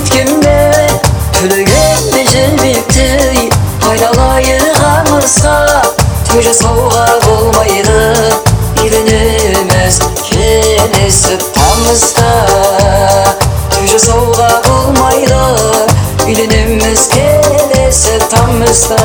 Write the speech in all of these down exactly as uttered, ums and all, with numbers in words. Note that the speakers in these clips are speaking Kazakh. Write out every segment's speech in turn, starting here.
жеткенде төлегенде желбекті айналайығамызға той жасауға болмайды үйленеміз келесі тамызда той жасауға болмайды үйленеміз келесі тамызда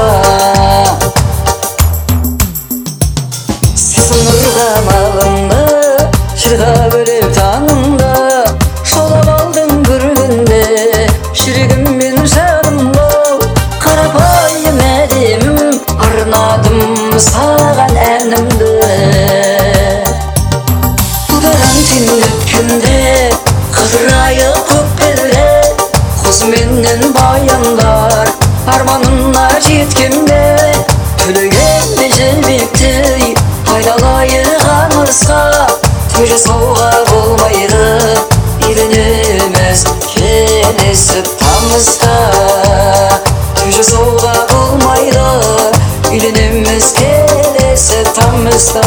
сіздің нұрға малынды жырға бөлеп таңымды шолап алдың бір күнде жүрегім мен жанымды қарапайым әдемім арнадым саған әнімді карантин өткенде қыдырайы көкпелде қыз менен баяндар арманына жеткенде төлегенде желбектей айналайығамызға той жасауға болмайды үйленеміз келесі тамызда той жасауға болмайды үйленеміз келесі тамызда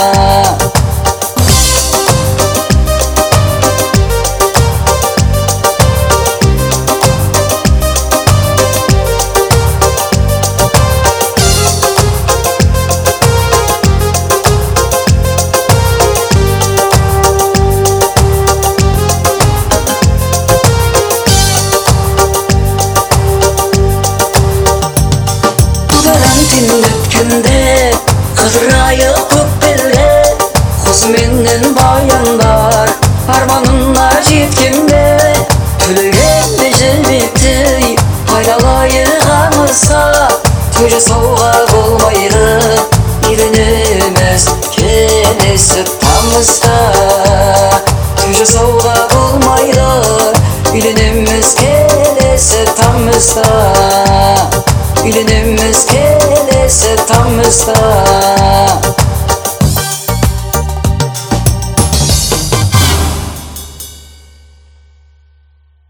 өткенде қыдырайы көкпелде қыз менен баяндар арманына жеткенде төлегенде желбектей айналайығамызға той жасауға болмайды үйленеміз келесі тамызда той жасауға болмайды үйленеміз келесі тамызда үйленеміз келесі тамызда